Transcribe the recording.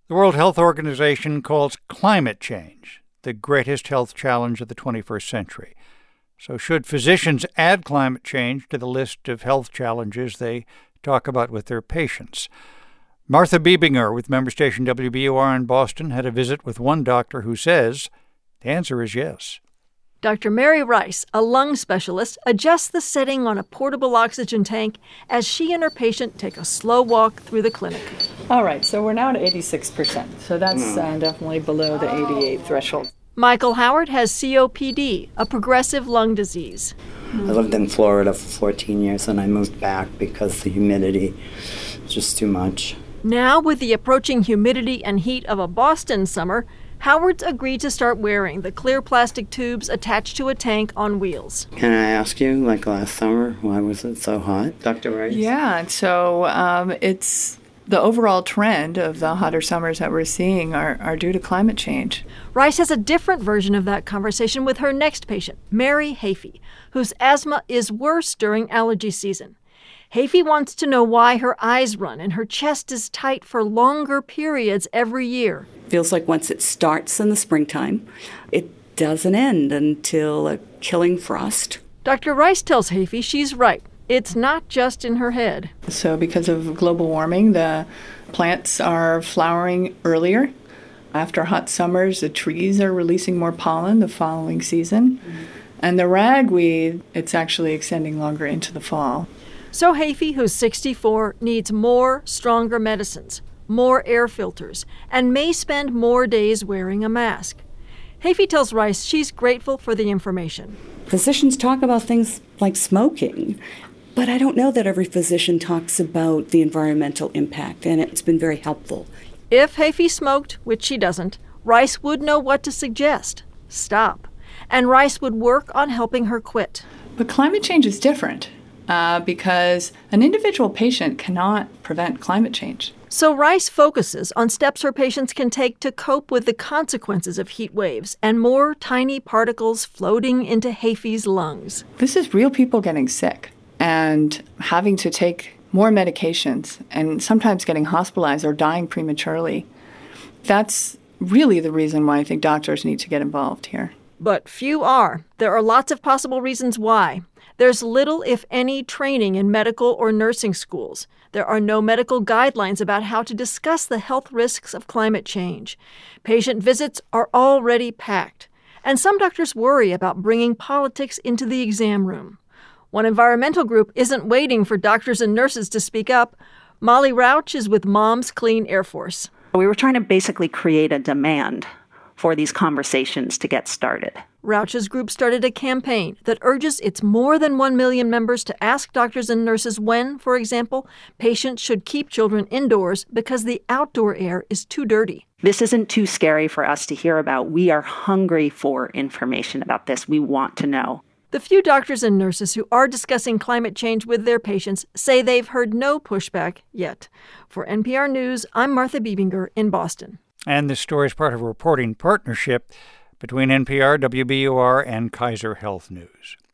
The World Health Organization calls climate change the greatest health challenge of the 21st century. So should physicians add climate change to the list of health challenges they talk about with their patients? Martha Biebinger with member station WBUR in Boston had a visit with one doctor who says the answer is yes. Dr. Mary Rice, a lung specialist, adjusts the setting on a portable oxygen tank as she and her patient take a slow walk through the clinic. All right, so we're now at 86%, so that's definitely below the 88 threshold. Michael Howard has COPD, a progressive lung disease. I lived in Florida for 14 years and I moved back because the humidity is just too much. Now, with the approaching humidity and heat of a Boston summer, Howard's agreed to start wearing the clear plastic tubes attached to a tank on wheels. Can I ask you, like last summer, why was it so hot, Dr. Rice? Yeah, so it's the overall trend of the hotter summers that we're seeing are due to climate change. Rice has a different version of that conversation with her next patient, Mary Hafey, whose asthma is worse during allergy season. Hafey wants to know why her eyes run and her chest is tight for longer periods every year. Feels like once it starts in the springtime, it doesn't end until a killing frost. Dr. Rice tells Hafey she's right. It's not just in her head. So because of global warming, the plants are flowering earlier. After hot summers, the trees are releasing more pollen the following season. And the ragweed, it's actually extending longer into the fall. So Hafey, who's 64, needs more, stronger medicines, more air filters, and may spend more days wearing a mask. Hafey tells Rice she's grateful for the information. Physicians talk about things like smoking, but I don't know that every physician talks about the environmental impact, and it's been very helpful. If Hafey smoked, which she doesn't, Rice would know what to suggest. Stop. And Rice would work on helping her quit. But climate change is different because an individual patient cannot prevent climate change. So Rice focuses on steps her patients can take to cope with the consequences of heat waves and more tiny particles floating into Hafey's lungs. This is real people getting sick and having to take more medications and sometimes getting hospitalized or dying prematurely. That's really the reason why I think doctors need to get involved here. But few are. There are lots of possible reasons why. There's little, if any, training in medical or nursing schools. There are no medical guidelines about how to discuss the health risks of climate change. Patient visits are already packed. And some doctors worry about bringing politics into the exam room. One environmental group isn't waiting for doctors and nurses to speak up. Molly Rauch is with Moms Clean Air Force. We were trying to basically create a demand for these conversations to get started. Rauch's group started a campaign that urges its more than 1 million members to ask doctors and nurses when, for example, patients should keep children indoors because the outdoor air is too dirty. This isn't too scary for us to hear about. We are hungry for information about this. We want to know. The few doctors and nurses who are discussing climate change with their patients say they've heard no pushback yet. For NPR News, I'm Martha Biebinger in Boston. And this story is part of a reporting partnership between NPR, WBUR, and Kaiser Health News.